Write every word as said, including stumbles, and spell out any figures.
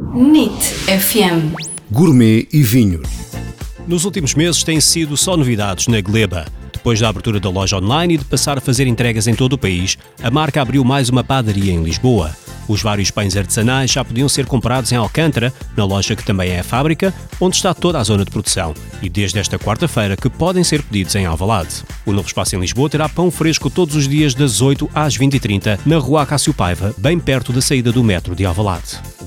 N I T F M. Gourmet e vinhos. Nos últimos meses têm sido só novidades na Gleba. Depois da abertura da loja online e de passar a fazer entregas em todo o país, a marca abriu mais uma padaria em Lisboa. Os vários pães artesanais já podiam ser comprados em Alcântara, na loja que também é a fábrica, onde está toda a zona de produção, e desde esta quarta-feira que podem ser pedidos em Alvalade. O novo espaço em Lisboa terá pão fresco todos os dias das oito às vinte e trinta, na Rua Acácio Paiva, bem perto da saída do metro de Alvalade.